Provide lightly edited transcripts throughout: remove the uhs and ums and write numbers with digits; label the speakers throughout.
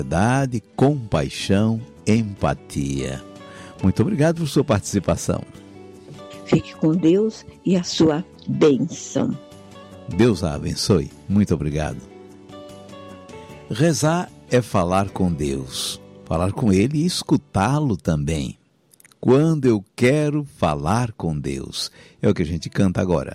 Speaker 1: Verdade, compaixão, empatia. Muito obrigado por sua participação.
Speaker 2: Fique com Deus e a sua bênção.
Speaker 1: Deus a abençoe. Muito obrigado. Rezar é falar com Deus, falar com Ele e escutá-lo também. Quando eu quero falar com Deus, é o que a gente canta agora.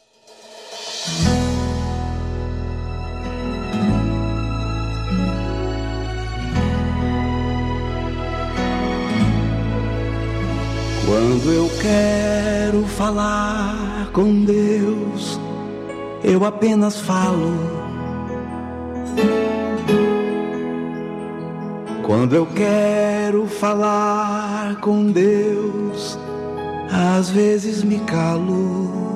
Speaker 3: Quando eu quero falar com Deus, eu apenas falo. Quando eu quero falar com Deus, às vezes me calo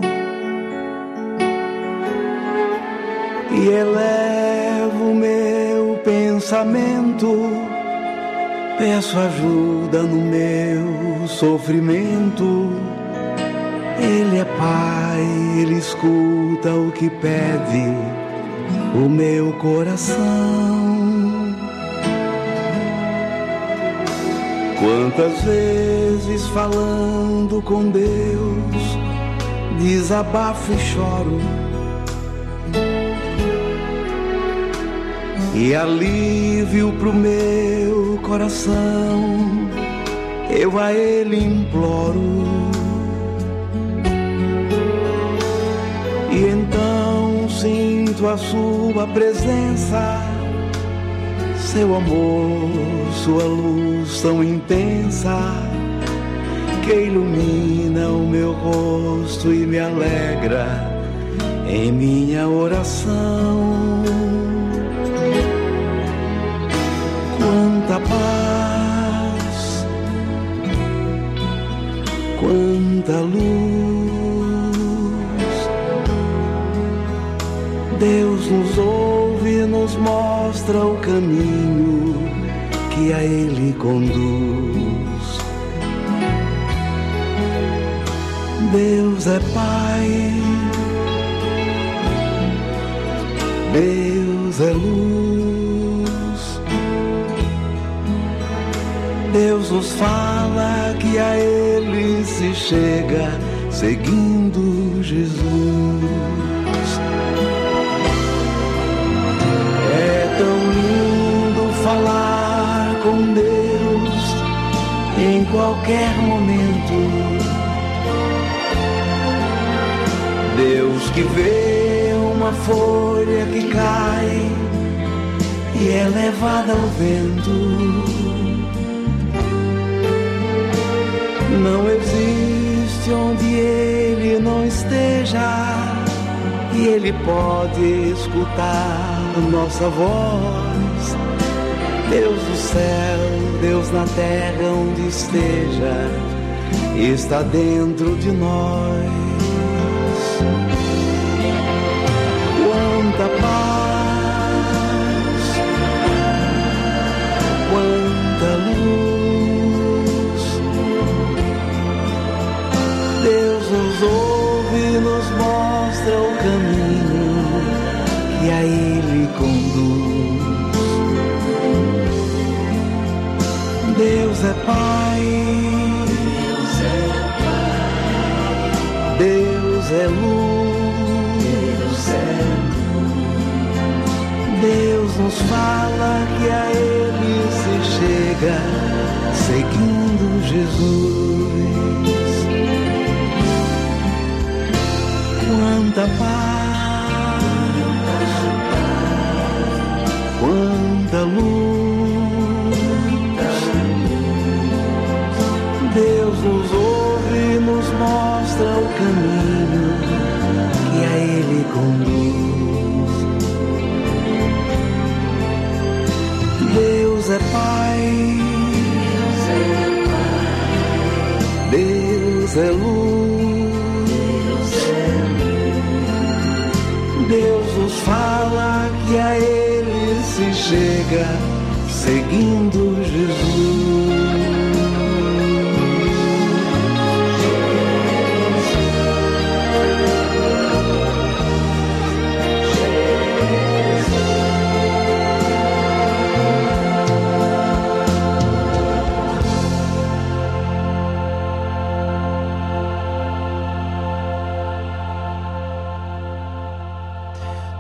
Speaker 3: e elevo meu pensamento, peço ajuda no meu sofrimento. Ele é Pai, Ele escuta o que pede o meu coração. Quantas vezes falando com Deus, desabafo e choro, e alívio pro meu coração eu a Ele imploro. E então sinto a sua presença, seu amor, sua luz tão intensa, que ilumina o meu rosto e me alegra em minha oração. Quanta paz, quanta luz, Deus nos ouve e nos mostra o caminho que a Ele conduz. Deus é Pai, Deus é luz, Deus nos fala que a Ele se chega seguindo Jesus. É tão lindo falar com Deus em qualquer momento. Deus que vê uma folha que cai e é levada ao vento. Não existe onde Ele não esteja, e Ele pode escutar nossa voz. Deus do céu, Deus na terra, onde esteja, está dentro de nós. Quanta paz, quanta luz, Deus nos ouve e nos mostra o caminho que a Ele conduz. Deus é Pai, Deus é luz, Deus nos fala que a Ele se chega seguindo Jesus. Quanta paz, quanta luz, Deus nos ouve e nos mostra o caminho que a Ele conduz. Deus é Pai, Deus é luz, Deus nos fala que a Ele se chega seguindo Jesus.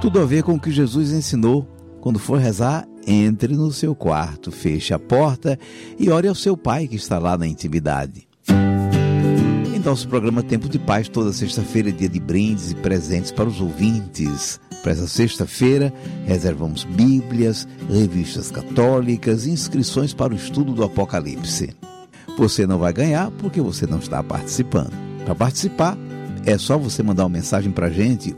Speaker 1: Tudo a ver com o que Jesus ensinou. Quando for rezar, entre no seu quarto, feche a porta e ore ao seu Pai que está lá na intimidade. Em nosso programa Tempo de Paz, toda sexta-feira é dia de brindes e presentes para os ouvintes. Para essa sexta-feira, reservamos Bíblias, revistas católicas e inscrições para o estudo do Apocalipse. Você não vai ganhar porque você não está participando. Para participar, é só você mandar uma mensagem para a gente,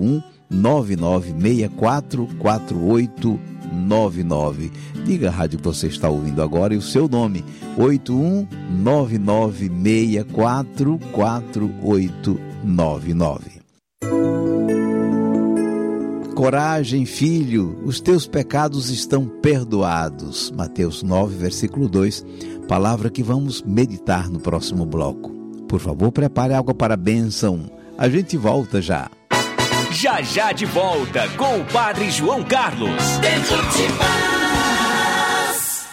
Speaker 1: 8199644899. Diga a rádio que você está ouvindo agora e o seu nome, 8199644899. Coragem, filho, os teus pecados estão perdoados. Mateus 9, versículo 2, palavra que vamos meditar no próximo bloco. Por favor, prepare água para a bênção. A gente volta já.
Speaker 4: Já já de volta com o Padre João Carlos. Tempo de Paz.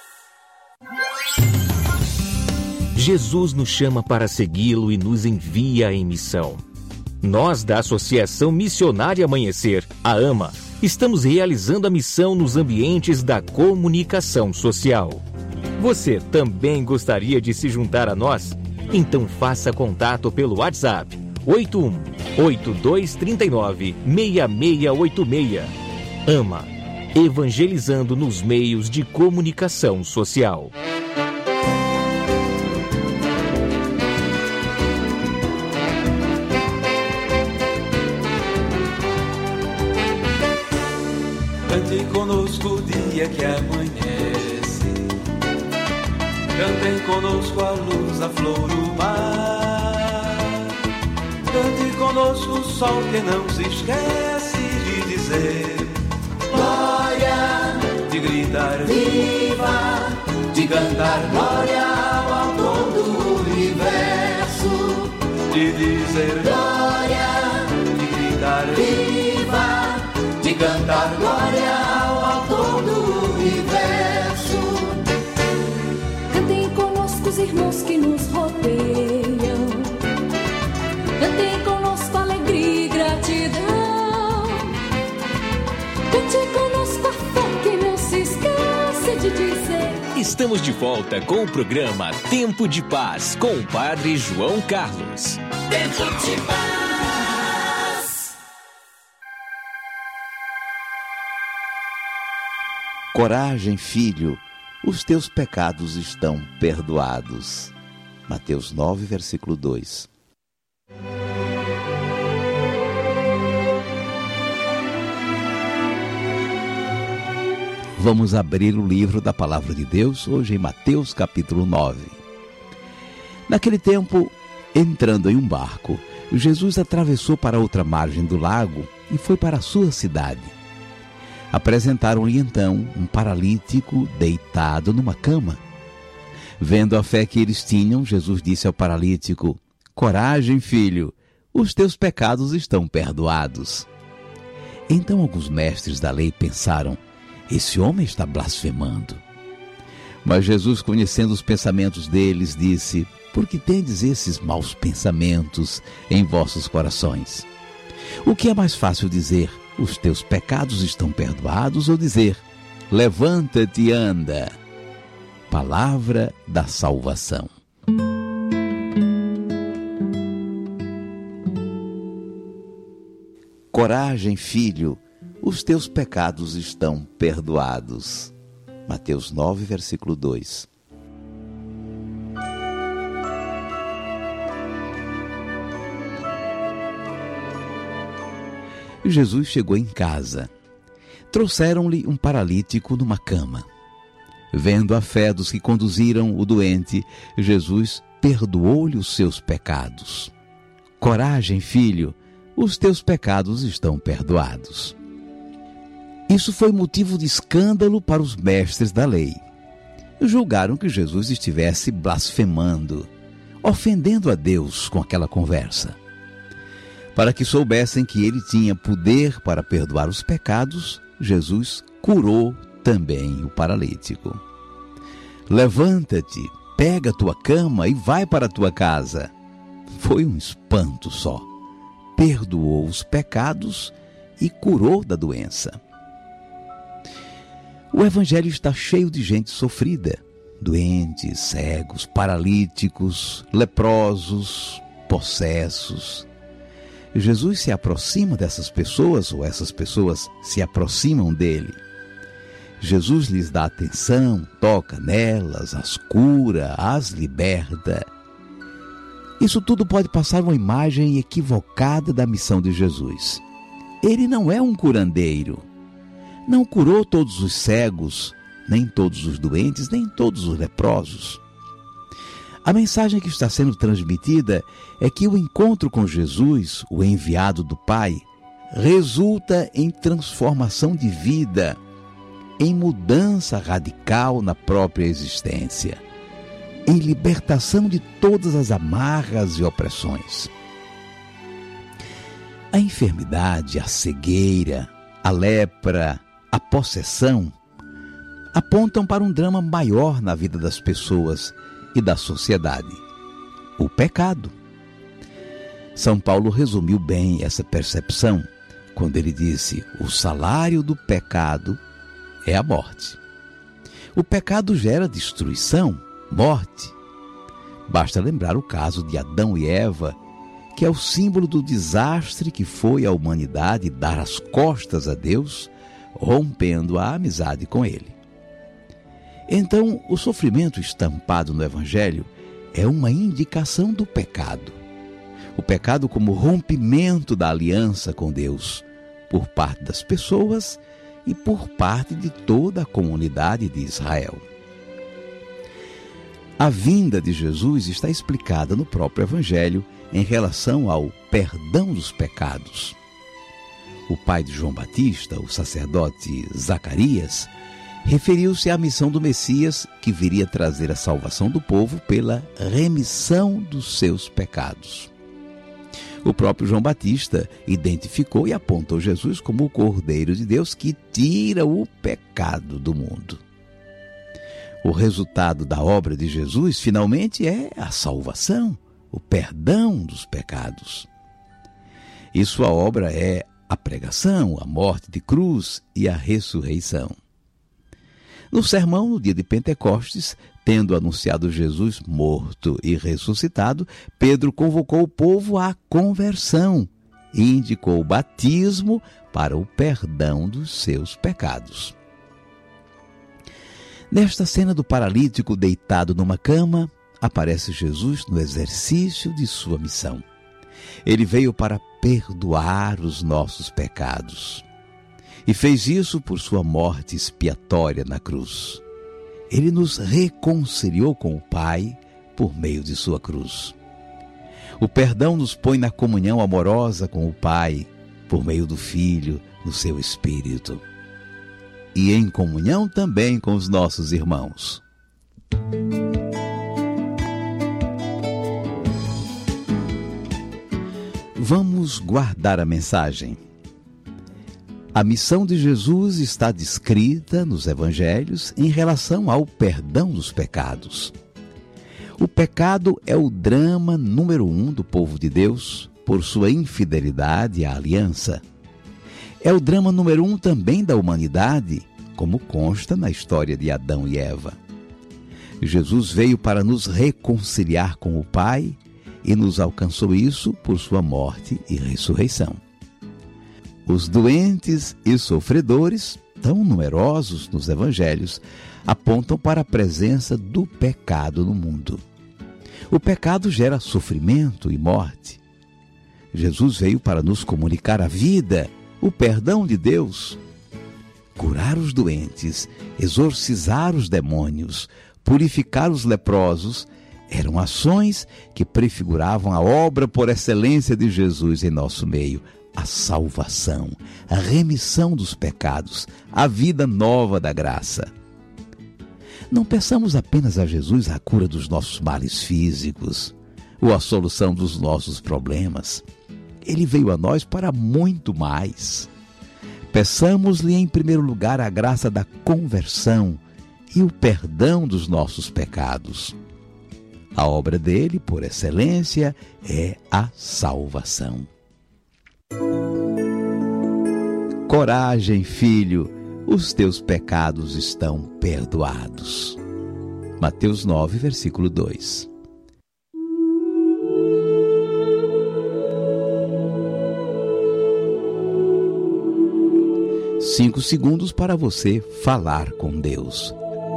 Speaker 4: Jesus nos chama para segui-lo e nos envia em missão. Nós, da Associação Missionária Amanhecer, a AMA, estamos realizando a missão nos ambientes da comunicação social. Você também gostaria de se juntar a nós? Então faça contato pelo WhatsApp 81-8239-6686. AMA, evangelizando nos meios de comunicação social.
Speaker 3: Cante conosco o dia que amanhece, cantem conosco a luz, a flor, o mar. Cante conosco o sol que não se esquece de dizer glória, de gritar viva, de cantar glória ao autor do universo, de dizer glória, de gritar viva, de cantar glória ao autor do universo.
Speaker 5: Cantem conosco os irmãos que nos rodeiam, cantem conosco alegria e gratidão, cante conosco a fé que não se esquece de dizer.
Speaker 4: Estamos de volta com o programa Tempo de Paz com o Padre João Carlos. Tempo de Paz.
Speaker 1: Coragem, filho, os teus pecados estão perdoados. Mateus 9, versículo 2. Vamos abrir o livro da Palavra de Deus, hoje em Mateus capítulo 9. Naquele tempo, entrando em um barco, Jesus atravessou para outra margem do lago e foi para a sua cidade. Apresentaram-lhe então um paralítico deitado numa cama. Vendo a fé que eles tinham, Jesus disse ao paralítico: coragem, filho, os teus pecados estão perdoados. Então alguns mestres da lei pensaram: esse homem está blasfemando. Mas Jesus, conhecendo os pensamentos deles, disse: por que tendes esses maus pensamentos em vossos corações? O que é mais fácil dizer: os teus pecados estão perdoados, ou dizer: levanta-te e anda? Palavra da salvação. Coragem, filho, os teus pecados estão perdoados. Mateus 9, versículo 2. Jesus chegou em casa. Trouxeram-lhe um paralítico numa cama. Vendo a fé dos que conduziram o doente, Jesus perdoou-lhe os seus pecados. Coragem, filho, os teus pecados estão perdoados. Isso foi motivo de escândalo para os mestres da lei. Julgaram que Jesus estivesse blasfemando, ofendendo a Deus com aquela conversa. Para que soubessem que ele tinha poder para perdoar os pecados, Jesus curou também o paralítico. Levanta-te, pega a tua cama e vai para a tua casa. Foi um espanto só. Perdoou os pecados e curou da doença. O Evangelho está cheio de gente sofrida, doentes, cegos, paralíticos, leprosos, possessos. Jesus se aproxima dessas pessoas, ou essas pessoas se aproximam dele. Jesus lhes dá atenção, toca nelas, as cura, as liberta. Isso tudo pode passar uma imagem equivocada da missão de Jesus. Ele não é um curandeiro. Não curou todos os cegos, nem todos os doentes, nem todos os leprosos. A mensagem que está sendo transmitida é que o encontro com Jesus, o enviado do Pai, resulta em transformação de vida, em mudança radical na própria existência, em libertação de todas as amarras e opressões. A enfermidade, a cegueira, a lepra, a possessão apontam para um drama maior na vida das pessoas e da sociedade: o pecado. São Paulo resumiu bem essa percepção quando ele disse: o salário do pecado é a morte. O pecado gera destruição, morte. Basta lembrar o caso de Adão e Eva, que é o símbolo do desastre que foi a humanidade dar as costas a Deus, rompendo a amizade com Ele. Então, o sofrimento estampado no Evangelho é uma indicação do pecado. O pecado como rompimento da aliança com Deus, por parte das pessoas e por parte de toda a comunidade de Israel. A vinda de Jesus está explicada no próprio Evangelho em relação ao perdão dos pecados. O pai de João Batista, o sacerdote Zacarias, referiu-se à missão do Messias, que viria trazer a salvação do povo pela remissão dos seus pecados. O próprio João Batista identificou e apontou Jesus como o Cordeiro de Deus que tira o pecado do mundo. O resultado da obra de Jesus, finalmente, é a salvação, o perdão dos pecados. E sua obra é a pregação, a morte de cruz e a ressurreição. No sermão, no dia de Pentecostes, tendo anunciado Jesus morto e ressuscitado, Pedro convocou o povo à conversão e indicou o batismo para o perdão dos seus pecados. Nesta cena do paralítico deitado numa cama, aparece Jesus no exercício de sua missão. Ele veio para perdoar os nossos pecados e fez isso por sua morte expiatória na cruz. Ele nos reconciliou com o Pai por meio de sua cruz. O perdão nos põe na comunhão amorosa com o Pai por meio do Filho, no seu Espírito. E em comunhão também com os nossos irmãos. Vamos guardar a mensagem. A missão de Jesus está descrita nos Evangelhos em relação ao perdão dos pecados. O pecado é o drama número 1 do povo de Deus por sua infidelidade à aliança. É o drama número 1 também da humanidade, como consta na história de Adão e Eva. Jesus veio para nos reconciliar com o Pai e nos alcançou isso por sua morte e ressurreição. Os doentes e sofredores, tão numerosos nos Evangelhos, apontam para a presença do pecado no mundo. O pecado gera sofrimento e morte. Jesus veio para nos comunicar a vida, o perdão de Deus, curar os doentes, exorcizar os demônios, purificar os leprosos, eram ações que prefiguravam a obra por excelência de Jesus em nosso meio, a salvação, a remissão dos pecados, a vida nova da graça. Não peçamos apenas a Jesus a cura dos nossos males físicos ou a solução dos nossos problemas. Ele veio a nós para muito mais. Peçamos-lhe em primeiro lugar a graça da conversão e o perdão dos nossos pecados. A obra dele, por excelência, é a salvação. Coragem, filho, os teus pecados estão perdoados. Mateus 9, versículo 2. Cinco segundos para você falar com Deus.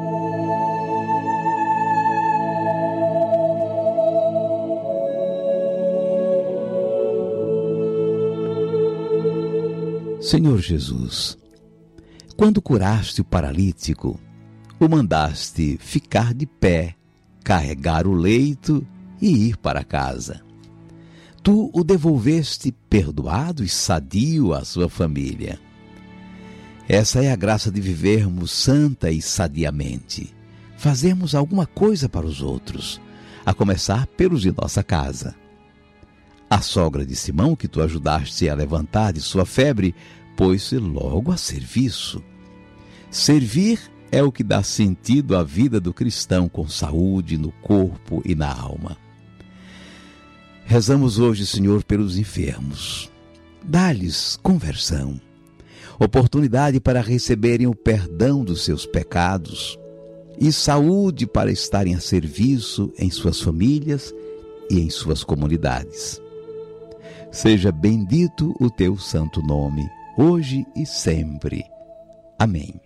Speaker 1: Senhor Jesus, quando curaste o paralítico, o mandaste ficar de pé, carregar o leito e ir para casa. Tu o devolveste perdoado e sadio à sua família. Essa é a graça de vivermos santa e sadiamente. Fazermos alguma coisa para os outros, a começar pelos de nossa casa. A sogra de Simão, que tu ajudaste a levantar de sua febre, pôs-se logo a serviço. Servir é o que dá sentido à vida do cristão com saúde no corpo e na alma. Rezamos hoje, Senhor, pelos enfermos. Dá-lhes conversão, oportunidade para receberem o perdão dos seus pecados e saúde para estarem a serviço em suas famílias e em suas comunidades. Seja bendito o teu santo nome, hoje e sempre. Amém.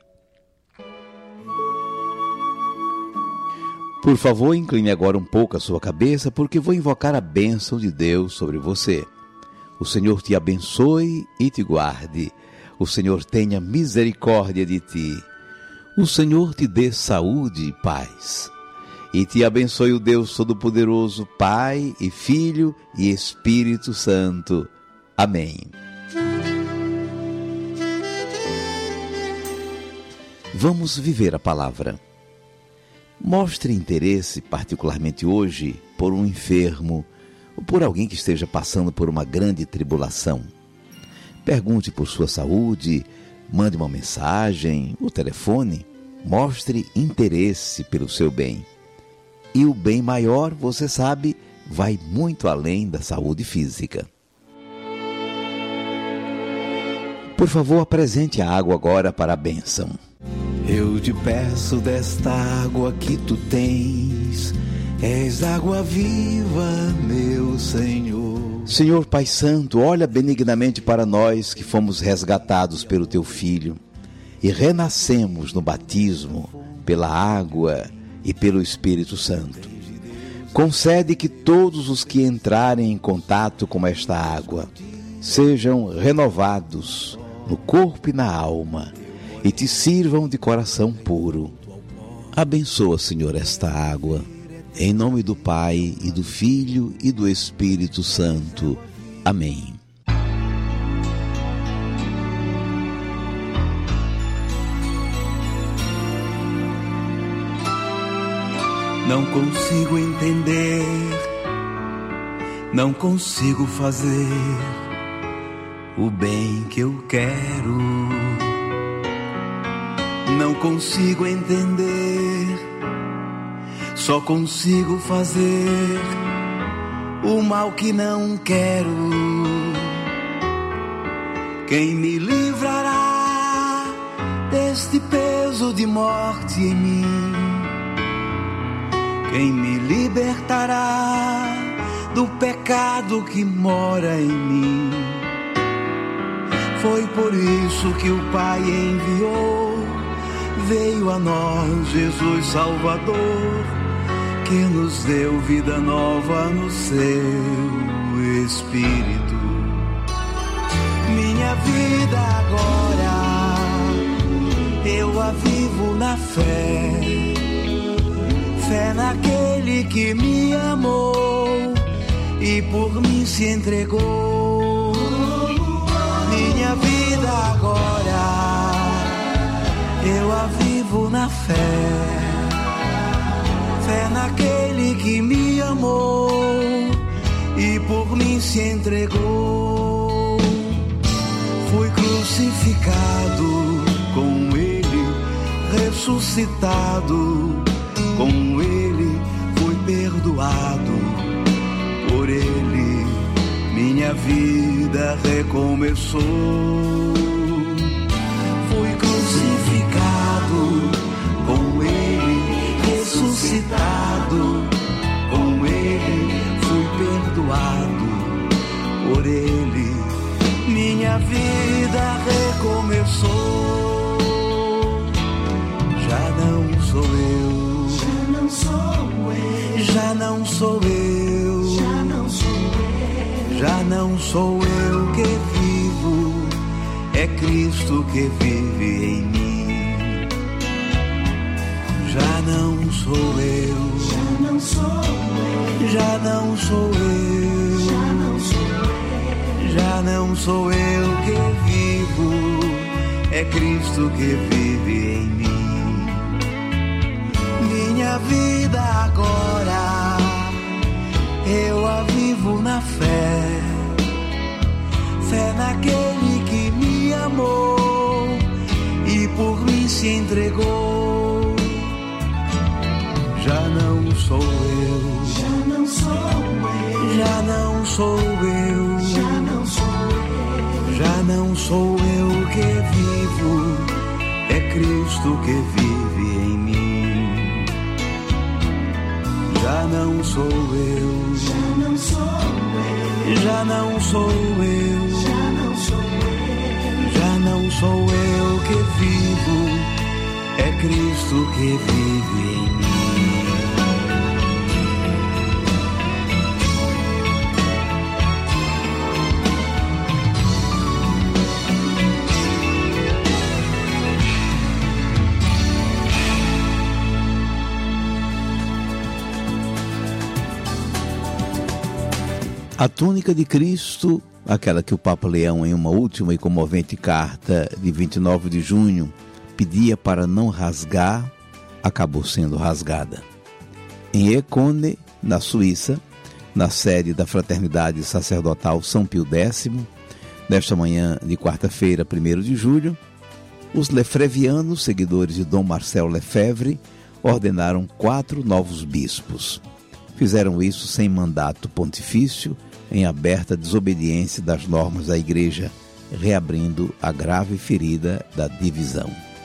Speaker 1: Por favor, incline agora um pouco a sua cabeça, porque vou invocar a bênção de Deus sobre você. O Senhor te abençoe e te guarde. O Senhor tenha misericórdia de ti. O Senhor te dê saúde e paz. E te abençoe o Deus Todo-Poderoso, Pai e Filho e Espírito Santo. Amém. Vamos viver a palavra. Mostre interesse, particularmente hoje, por um enfermo ou por alguém que esteja passando por uma grande tribulação. Pergunte por sua saúde, mande uma mensagem, o telefone. Mostre interesse pelo seu bem. E o bem maior, você sabe, vai muito além da saúde física. Por favor, apresente a água agora para a bênção.
Speaker 3: Eu te peço desta água que tu tens, és água viva, meu Senhor.
Speaker 1: Senhor Pai Santo, olha benignamente para nós que fomos resgatados pelo teu Filho e renascemos no batismo pela água e pelo Espírito Santo. Concede que todos os que entrarem em contato com esta água sejam renovados no corpo e na alma e te sirvam de coração puro. Abençoa, Senhor, esta água, em nome do Pai e do Filho e do Espírito Santo. Amém.
Speaker 3: Não consigo entender, não consigo fazer o bem que eu quero. Não consigo entender, só consigo fazer o mal que não quero. Quem me livrará deste peso de morte em mim? Quem me libertará do pecado que mora em mim? Foi por isso que o Pai enviou, veio a nós Jesus Salvador, que nos deu vida nova no seu Espírito. Minha vida agora, eu a vivo na fé, fé naquele que me amou e por mim se entregou. Minha vida agora, eu a vivo na fé, fé naquele que me amou e por mim se entregou. Fui crucificado com ele, ressuscitado com ele, fui perdoado por ele, minha vida recomeçou. crucificado, com Ele ressuscitado, com Ele fui perdoado, por Ele minha vida recomeçou. Já não sou eu, já não sou eu, já não sou eu, já não sou eu, já não sou eu que vivo, é Cristo que vive em mim. Já não sou eu, já não sou eu, já não sou eu, já não sou eu, já não sou eu que vivo, é Cristo que vive em mim. Minha vida agora eu a vivo na fé, fé naquele que me amou e por mim se entregou. Já não sou eu, já não sou eu, já não sou eu, já não sou eu, já não sou eu que vivo, é Cristo que vive em mim. Já não sou eu, já não sou eu, já não sou eu, já não sou eu, já não sou eu que vivo, é Cristo que vive em mim.
Speaker 1: A túnica de Cristo, aquela que o Papa Leão, em uma última e comovente carta de 29 de junho, pedia para não rasgar, acabou sendo rasgada. Em Écone, na Suíça, na sede da Fraternidade Sacerdotal São Pio X, nesta manhã de quarta-feira, 1º de julho, os lefrevianos, seguidores de Dom Marcel Lefebvre, ordenaram 4 novos bispos. Fizeram isso sem mandato pontifício, em aberta desobediência das normas da Igreja, reabrindo a grave ferida da divisão.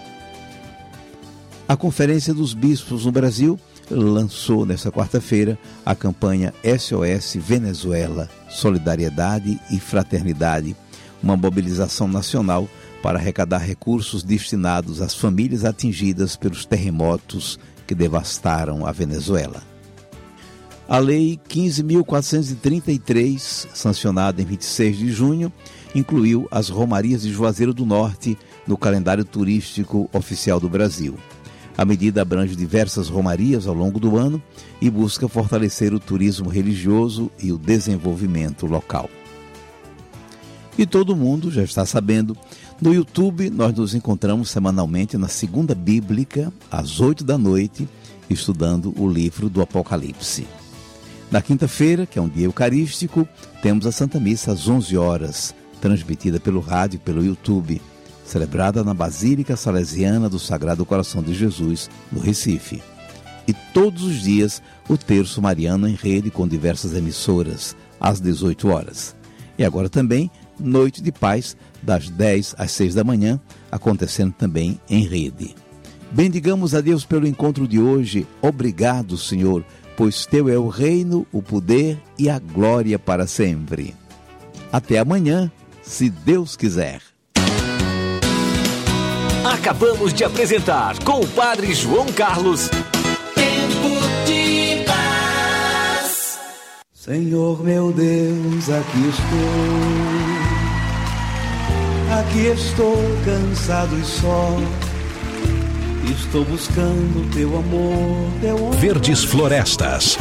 Speaker 1: A Conferência dos Bispos no Brasil lançou nesta quarta-feira a campanha SOS Venezuela, Solidariedade e Fraternidade, uma mobilização nacional para arrecadar recursos destinados às famílias atingidas pelos terremotos que devastaram a Venezuela. A Lei 15.433, sancionada em 26 de junho, incluiu as Romarias de Juazeiro do Norte no calendário turístico oficial do Brasil. A medida abrange diversas romarias ao longo do ano e busca fortalecer o turismo religioso e o desenvolvimento local. E todo mundo já está sabendo, no YouTube nós nos encontramos semanalmente na Segunda Bíblica, às 8 da noite, estudando o livro do Apocalipse. Na quinta-feira, que é um dia eucarístico, temos a Santa Missa às 11 horas, transmitida pelo rádio e pelo YouTube, celebrada na Basílica Salesiana do Sagrado Coração de Jesus, no Recife. E todos os dias, o Terço Mariano em rede com diversas emissoras, às 18 horas. E agora também, Noite de Paz, das 10 às 6 da manhã, acontecendo também em rede. Bendigamos a Deus pelo encontro de hoje. Obrigado, Senhor, pois Teu é o reino, o poder e a glória para sempre. Até amanhã, se Deus quiser.
Speaker 4: Acabamos de apresentar com o Padre João Carlos.
Speaker 3: Tempo de paz. Senhor meu Deus, aqui estou cansado e só. Estou buscando teu amor.
Speaker 6: Verdes Florestas,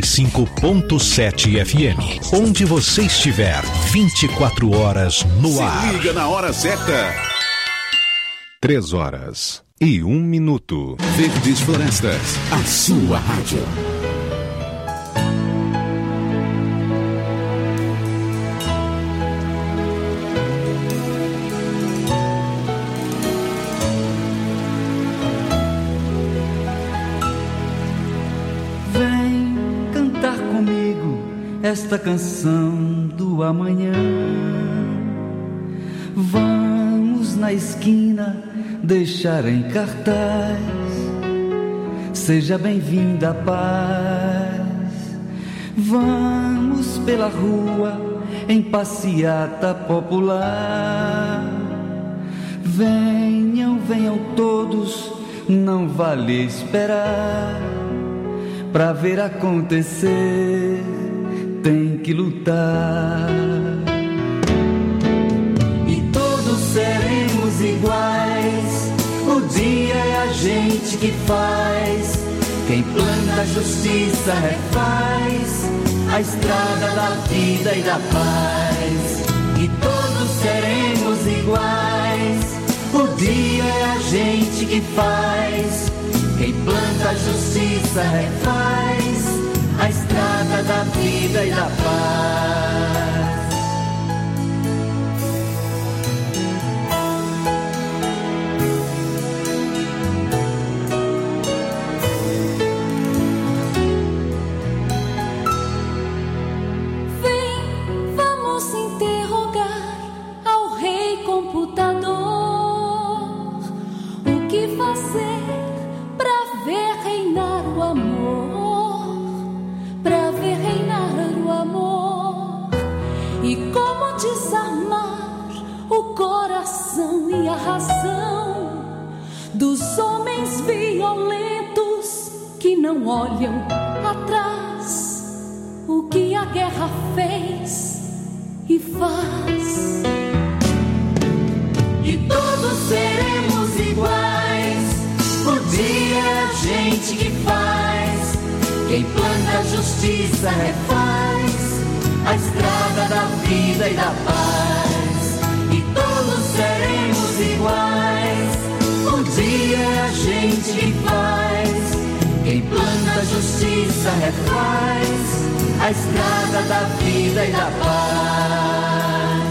Speaker 6: 95.7 FM. Onde você estiver, 24 horas no ar.
Speaker 7: Se liga na hora certa.
Speaker 6: 3h01.
Speaker 7: Verdes Florestas, a sua rádio.
Speaker 8: Esta canção do amanhã. Vamos na esquina deixar em cartaz: seja bem-vinda a paz. Vamos pela rua em passeata popular. Venham, venham todos, não vale esperar. Pra ver acontecer, tem que lutar. E todos seremos iguais, o dia é a gente que faz. Quem planta a justiça refaz a estrada da vida e da paz. E todos seremos iguais, o dia é a gente que faz. Quem planta a justiça refaz a estrada da vida e da paz.
Speaker 5: Vem, vamos interrogar ao rei computador o que fazer pra ver reinar o amor, pra ver reinar o amor, e como desarmar o coração e a razão dos homens violentos que não olham atrás, o que a guerra fez e faz.
Speaker 3: E todos seremos iguais, o dia é a gente que faz. Quem planta a justiça refaz a estrada da vida e da paz. E todos seremos iguais, o dia é a gente que faz. Quem planta a justiça refaz a estrada da vida e da paz.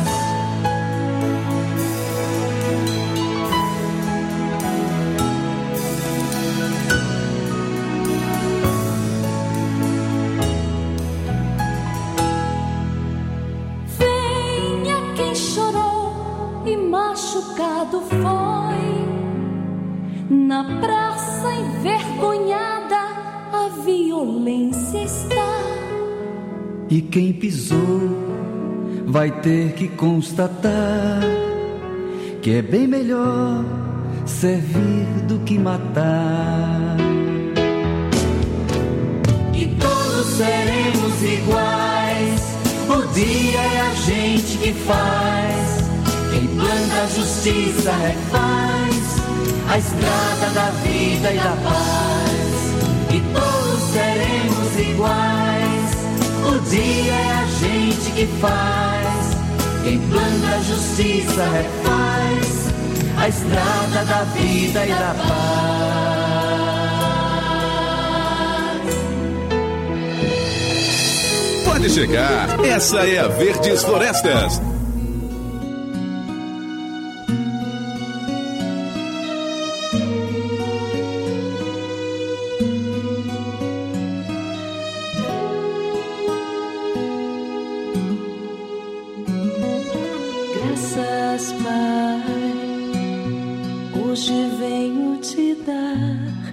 Speaker 5: Venha quem chorou e machucado foi, na praça envergonhada a violência está.
Speaker 8: E quem pisou vai ter que constatar que é bem melhor servir do que matar.
Speaker 3: E todos seremos iguais, o dia é a gente que faz. Quem planta a justiça refaz a estrada da vida e da paz. E todos seremos iguais, o dia é a gente que faz. Quem planta a justiça refaz a estrada da vida e da paz.
Speaker 7: Pode chegar, essa é a Verdes Florestas.
Speaker 5: Graças, Pai, hoje venho te dar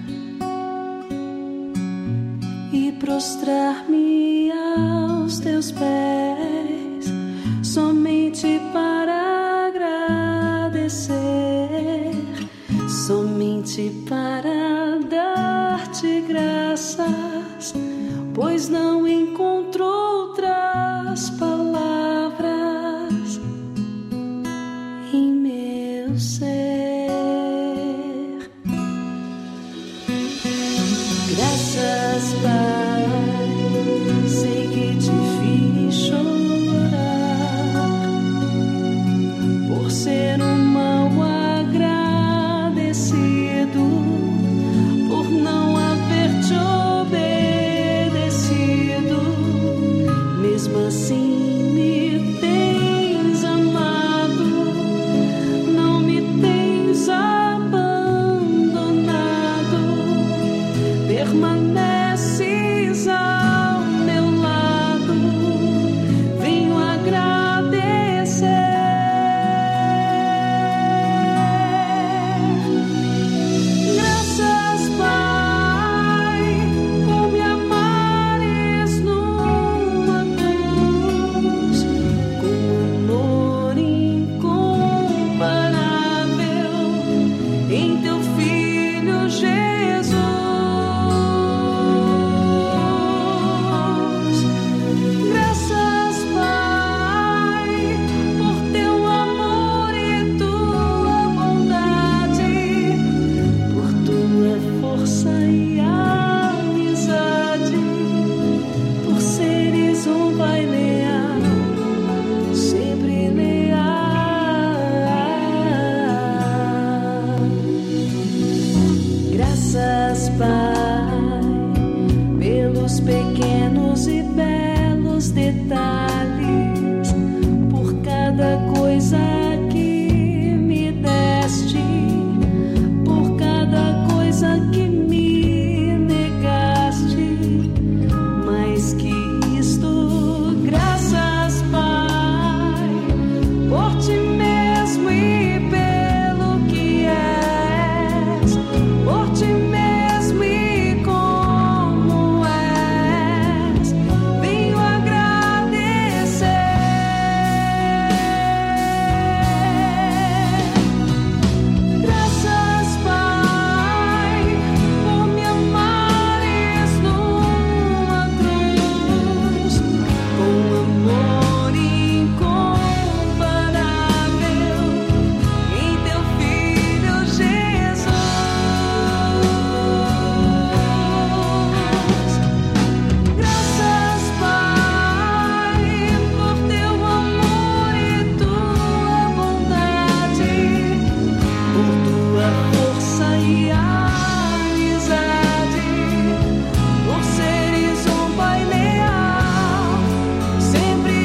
Speaker 5: e prostrar-me aos teus pés, somente para agradecer, somente para dar-te graças, pois não encontro outras palavras em meu ser. Graças, Pai, sei que te fiz chorar por ser um mal agradecido, por não haver te obedecido. Mesmo assim me tens amado, não me tens abandonado, permaneces ao meu lado, venho agradecer. lindos e belos detalhes, por cada coisa que me deste, por cada coisa que me negaste, mais que isto, graças, Pai, por ti mesmo e pelo que és, por ti mesmo e como és, venho agradecer. Graças, Pai, por me amares numa cruz, com amor incomparável em teu Filho Jesus. Graças, Pai, por teu amor e tua bondade, por tua força e amizade, por seres um Pai leal, sempre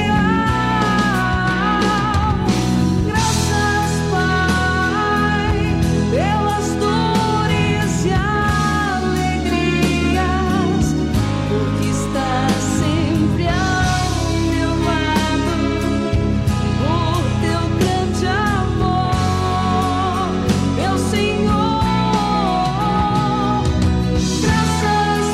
Speaker 5: leal. Graças, Pai, pelas dores e alegrias, porque estás sempre ao meu lado, por teu grande amor, meu Senhor. Graças,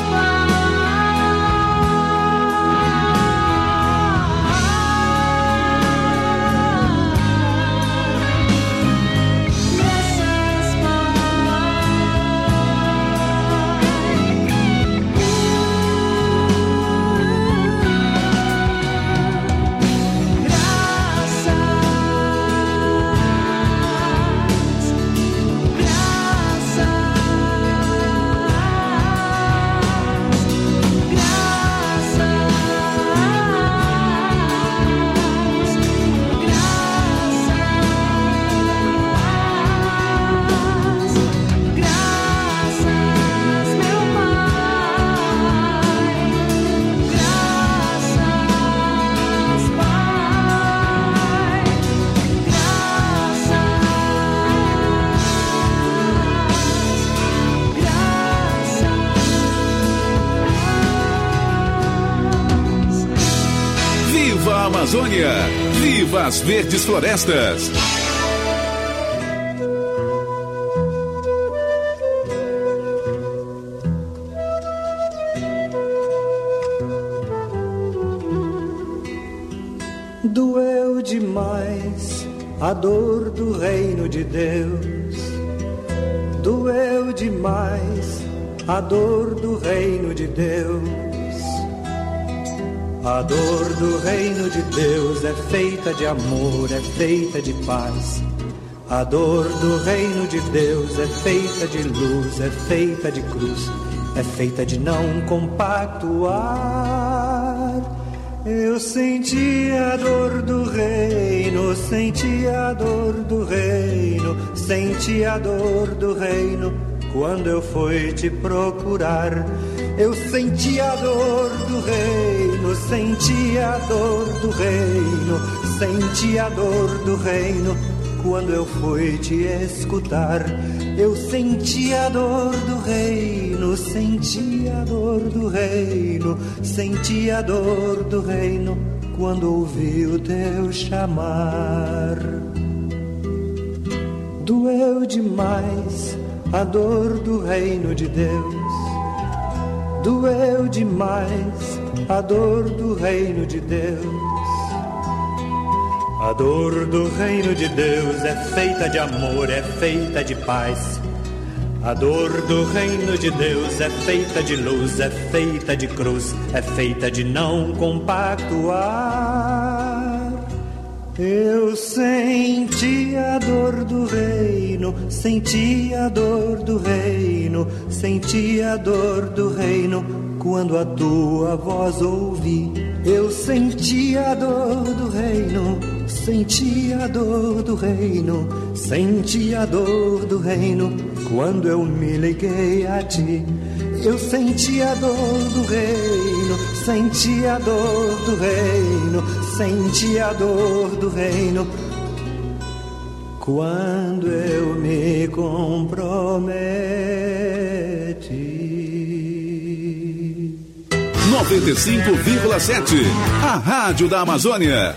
Speaker 7: Viva a Amazônia! Viva as verdes florestas!
Speaker 9: Doeu demais a dor do reino de Deus. Doeu demais a dor do reino de Deus. A dor do reino de Deus é feita de amor, é feita de paz. A dor do reino de Deus é feita de luz, é feita de cruz, é feita de não compactuar. Eu senti a dor do reino, senti a dor do reino, senti a dor do reino quando eu fui te procurar. Eu senti a dor do reino, senti a dor do reino, senti a dor do reino quando eu fui te escutar. Eu senti a dor do reino, senti a dor do reino, senti a dor do reino quando ouvi o teu chamar. Doeu demais a dor do reino de Deus. Doeu demais a dor do reino de Deus. A dor do reino de Deus é feita de amor, é feita de paz. A dor do reino de Deus é feita de luz, é feita de cruz, é feita de não compactuar. Eu senti a dor do reino, senti a dor do reino, senti a dor do reino quando a tua voz ouvi. Eu senti a dor do reino, senti a dor do reino, senti a dor do reino quando eu me liguei a ti. Eu senti a dor do reino, senti a dor do reino, senti a dor do reino. Quando eu me comprometi.
Speaker 7: 95,7, a Rádio da Amazônia.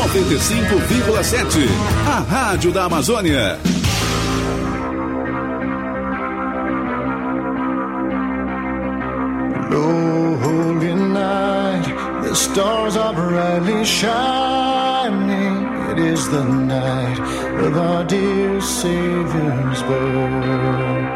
Speaker 7: A Rádio da Amazônia.
Speaker 10: stars are brightly shining. It is the night of our dear Savior's birth.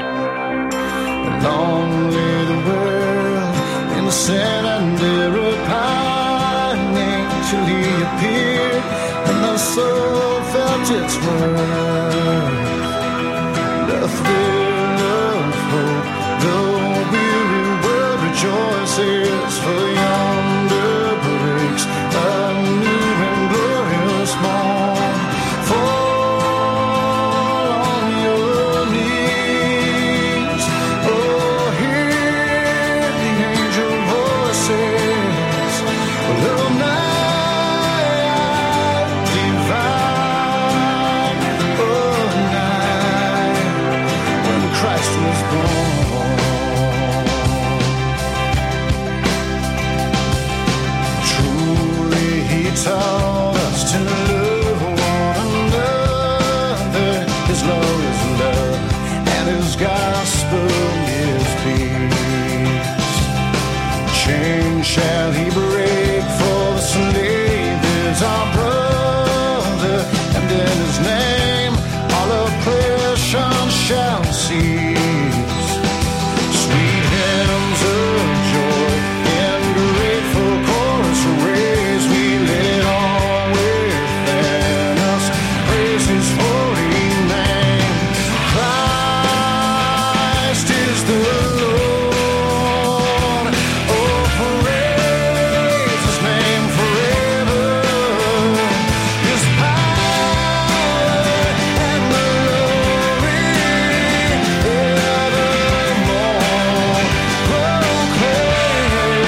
Speaker 10: Long lay the world in the sin and error pining, till he appeared and the soul felt its worth. The thrill of hope, the weary world rejoices, for yonder breaks a new and glorious morn. Fall on your knees, oh, hear the angel voices, the night divine, oh, night when Christ was born. Taught us to love one another. His law is love, and his gospel is peace. Chain shall he break, for the slave is our brother, and in his name all oppression shall cease. Sweet hymns of joy in grateful chorus raise, we let all within us praise his holy name. Christ is the Lord, oh, praise his name forever. His power and glory evermore proclaim.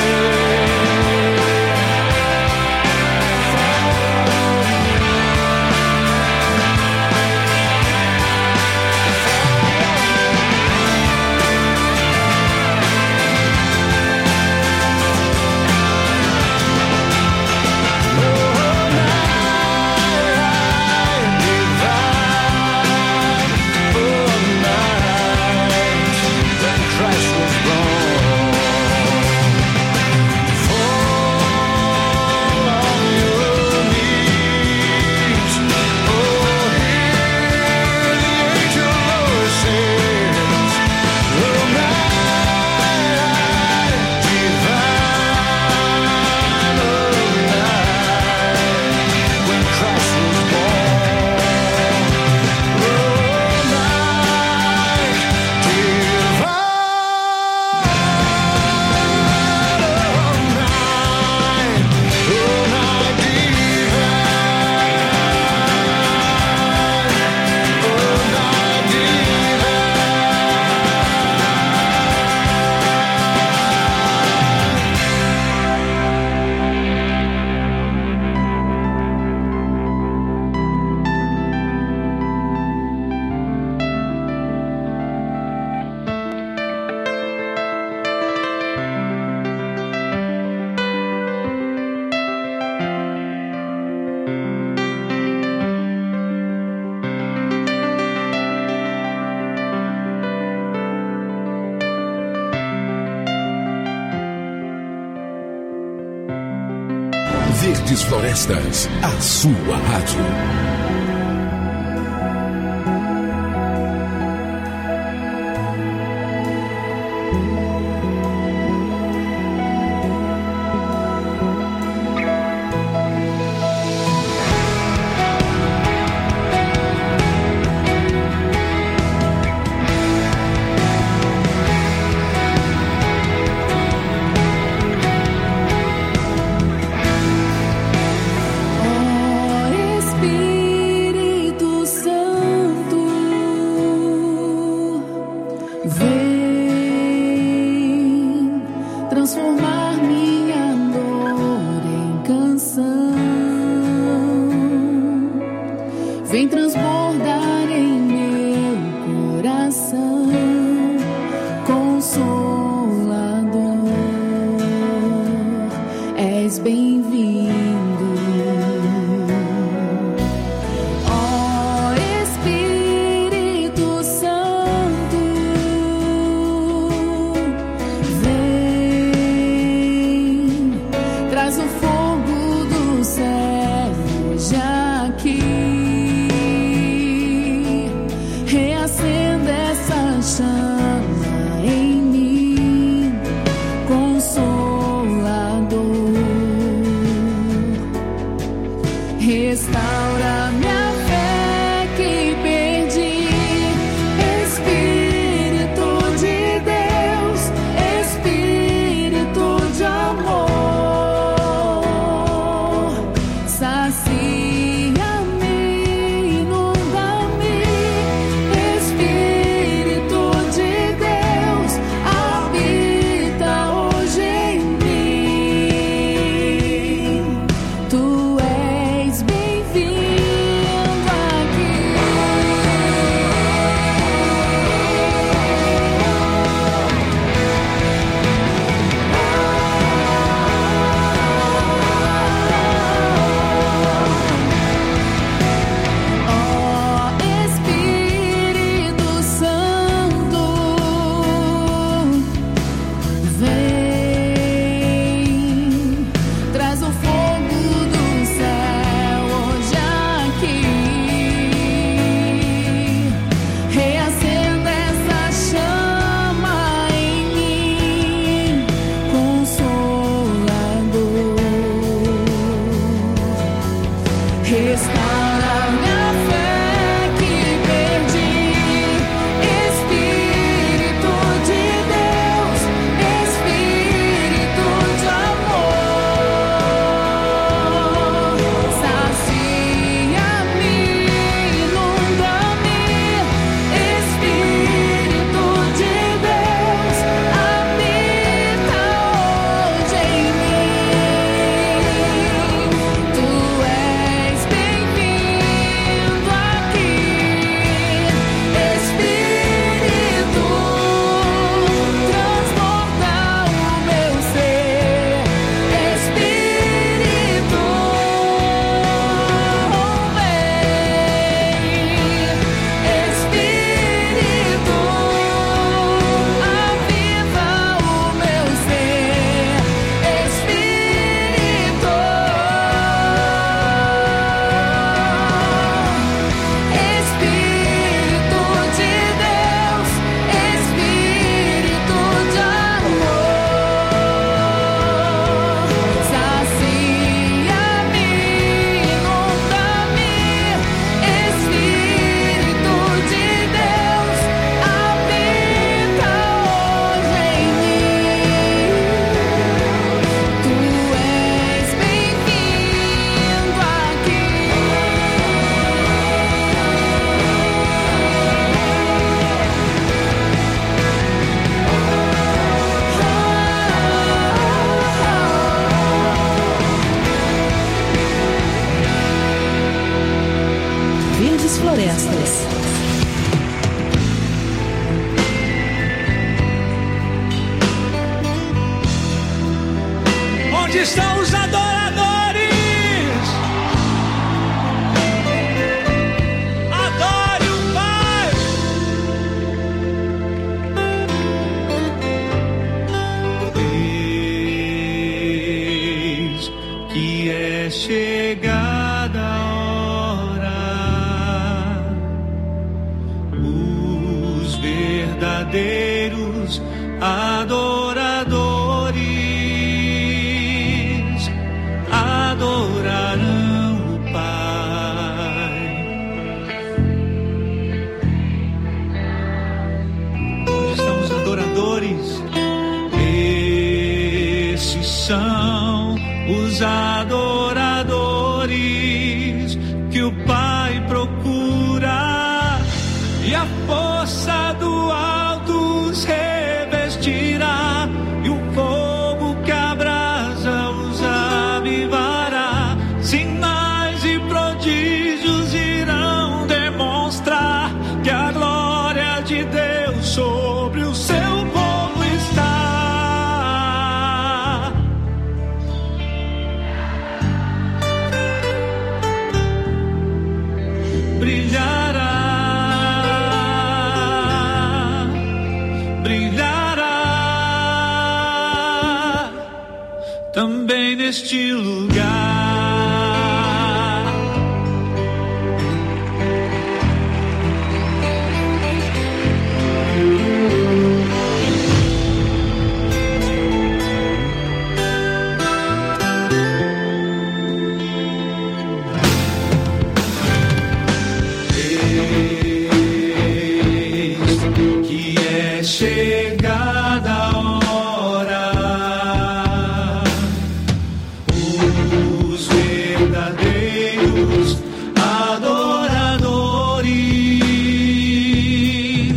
Speaker 7: Verdes Florestas, a sua rádio.
Speaker 5: Vem transbordar em meu coração, Consolador, és bem-vindo. Ó Espírito Santo, vem, traz o fogo chama em mim, Consolador, restaura minha fé que perdi. Espírito de Deus, Espírito de amor, sacia-me, inunda-me. Espírito de Deus, habita hoje em mim. Tu és bem-vindo aqui. Ó Espírito Santo, vem, traz o fogo do céu hoje aqui, reacenda essa chama em mim, Consolador, restaura minha fé que perdi. Espírito de Deus, Espírito de amor, sacia-me, inunda-me. Espírito de Deus, habita hoje em mim. Tu és bem-vindo aqui. Espírito, transborda o meu ser. Espírito, vem. Espírito, aviva o meu ser. Espírito, Espírito de Deus, Espírito de amor, sacia-me, inunda-me. Espírito de Deus, habita hoje em mim. Tu és bem-vindo aqui.
Speaker 11: Verdes Florestas.
Speaker 3: Onde estão os adoradores? Adore o Pai. Eis que é chegada a hora, os verdadeiros adoradores adorarão o Pai. Onde estão os adoradores? Esses são os adoradores que o Pai procura, e a força do alto os revestirá, e o fogo que abrasa os avivará. Sinais e prodígios irão demonstrar que a glória de Deus sobre o seu povo está. Brilhará, brilhará também neste lugar. É chegada a hora, os verdadeiros adoradores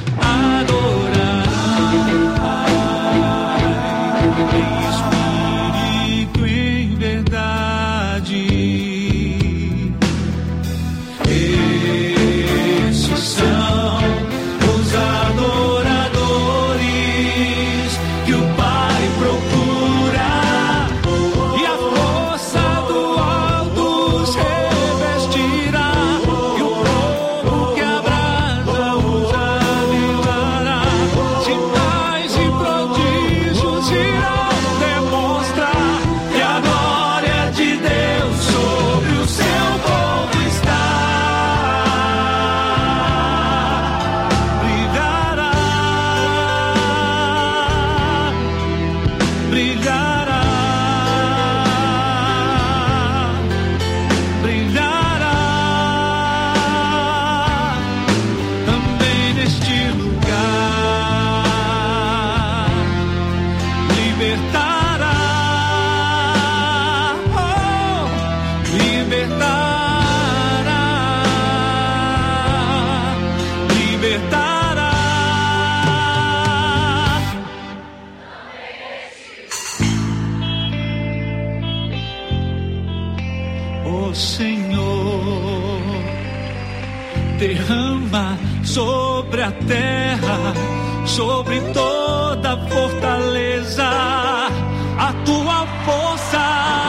Speaker 3: adorarão em espírito e em verdade. Esses são os adoradores que o Pai procura, e a força do alto os revestirá, e o fogo que abrasa os avivará. Sinais e prodígios irão demonstrar que a glória de Deus sobre o seu povo está. Brilhará, brilhará, brilhará também neste lugar. Libertará, oh, libertará, libertará. Ó Senhor, derrama sobre a terra, sobre toda fortaleza, a tua força.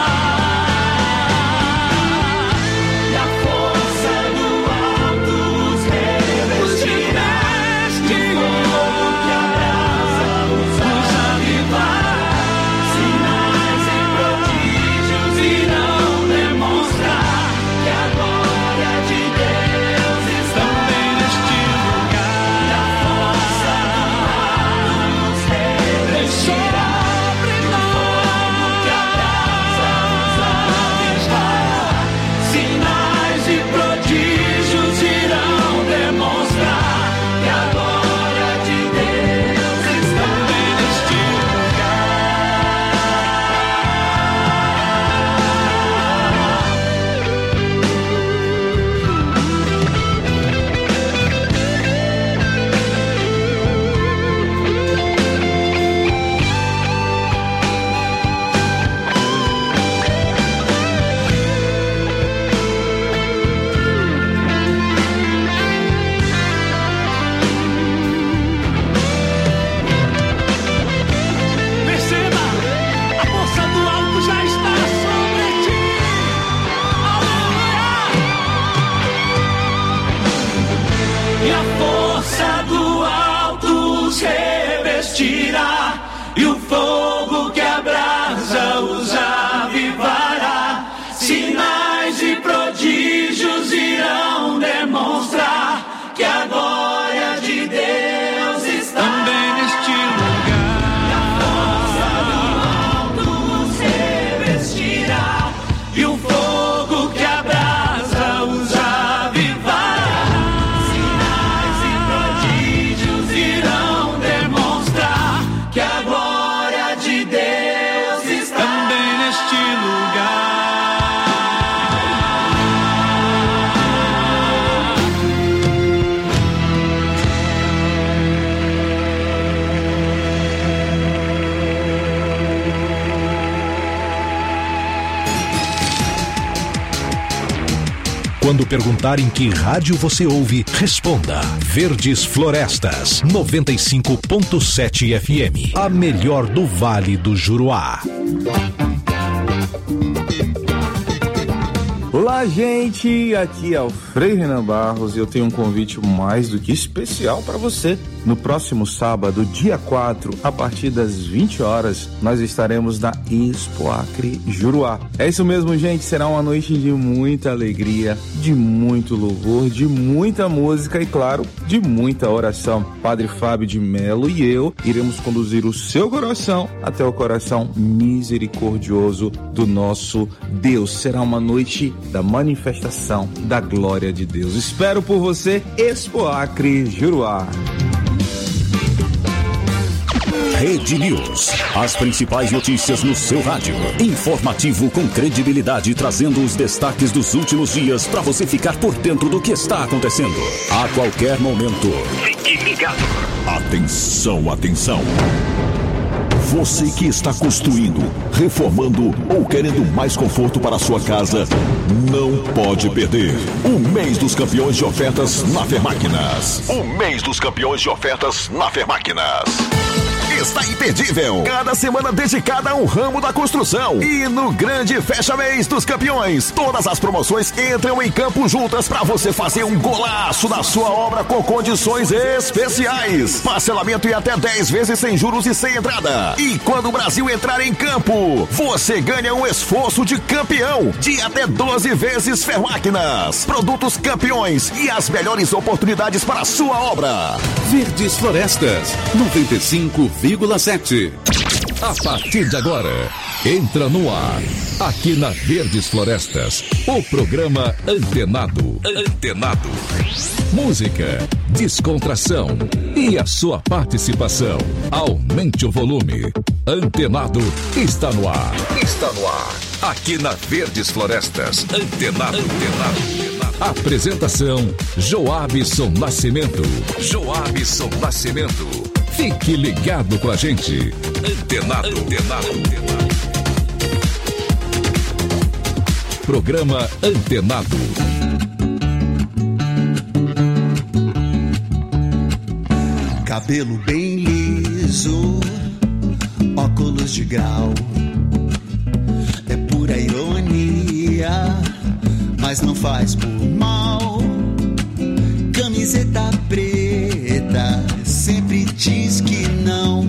Speaker 3: E a força do alto os revestirá, e o fogo que abrasa os avivará. Sinais e prodígios irão demonstrar que a glória de Deus está também neste lugar. E a força do alto os revestirá, e o fogo que abrasa os avivará. Sinais e prodígios irão demonstrar que a glória de Deus está também neste Perceba, a força do alto já está sobre ti. Aleluia! E a força do alto os revestirá, e o fogo que abrasa os avivará. Sinais e prodígios irão demonstrar que a glória de Deus está também neste lugar. A força do alto os revestirá, e o fogo que abrasa os avivará. Sinais e prodígios irão demonstrar que a glória de Deus está também neste lugar.
Speaker 6: Quando perguntarem que rádio você ouve, responda Verdes Florestas, 95.7 FM, a melhor do Vale do Juruá.
Speaker 12: Olá, gente! Aqui é o Frei Renan Barros e eu tenho um convite mais do que especial para você. No próximo sábado, dia 4, a partir das 20 horas, nós estaremos na Expo Acre Juruá. É isso mesmo, gente. Será uma noite de muita alegria, de muito louvor, de muita música e, claro, de muita oração. Padre Fábio de Melo e eu iremos conduzir o seu coração até o coração misericordioso do nosso Deus. Será uma noite da manifestação da glória de Deus. Espero por você, Expo Acre Juruá.
Speaker 13: Rede News. As principais notícias no seu rádio. Informativo com credibilidade, trazendo os destaques dos últimos dias para você ficar por dentro do que está acontecendo. A qualquer momento. Fique ligado. Atenção, atenção. Você que está construindo, reformando ou querendo mais conforto para a sua casa, não pode perder o mês dos campeões de ofertas na Fermáquinas. O mês dos campeões de ofertas na Fermáquinas. Está imperdível. Cada semana dedicada a um ramo da construção. E no grande fecha-mês dos campeões, todas as promoções entram em campo juntas para você fazer um golaço na sua obra com condições especiais. Parcelamento em até 10 vezes sem juros e sem entrada. E quando o Brasil entrar em campo, você ganha um esforço de campeão de até 12 vezes Fermáquinas. Produtos campeões e as melhores oportunidades para a sua obra.
Speaker 7: Verdes Florestas, 95,7.
Speaker 6: A partir de agora, entra no ar, aqui na Verdes Florestas, o programa Antenado. Antenado. Música, descontração e a sua participação. Aumente o volume. Antenado está no ar. Está no ar. Aqui na Verdes Florestas. Antenado. Antenado. Apresentação: Joabson Nascimento. Joabson Nascimento. Fique ligado com a gente. Antenado. Antenado. Programa Antenado.
Speaker 14: Cabelo bem liso, óculos de grau. É pura ironia, mas não faz por mal. Camiseta preta, sempre diz que não,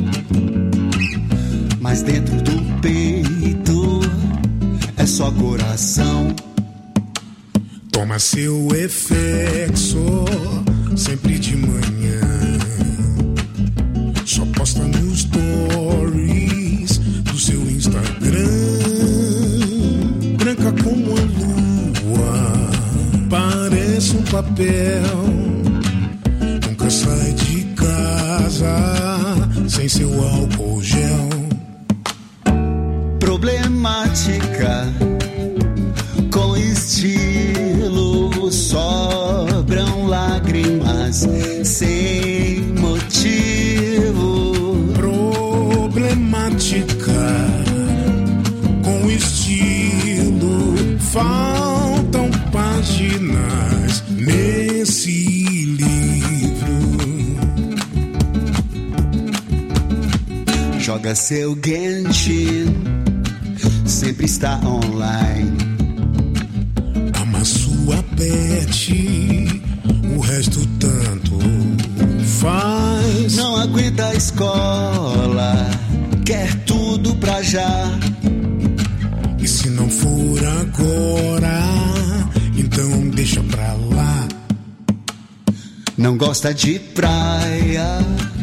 Speaker 14: mas dentro do peito é só coração.
Speaker 15: Toma seu Effexor sempre de manhã, só posta nos stories do seu Instagram. Branca como a lua, parece um papel. Nunca sai de casa sem seu álcool gel.
Speaker 14: Problemática, com estilo, sobram lágrimas sem motivo.
Speaker 15: Problemática, com estilo, faltam páginas nesse
Speaker 14: joga seu Genshin, sempre está online.
Speaker 15: Ama sua pet, o resto tanto faz.
Speaker 14: Não aguenta a escola, quer tudo pra já.
Speaker 15: E se não for agora, então deixa pra lá.
Speaker 14: Não gosta de praia,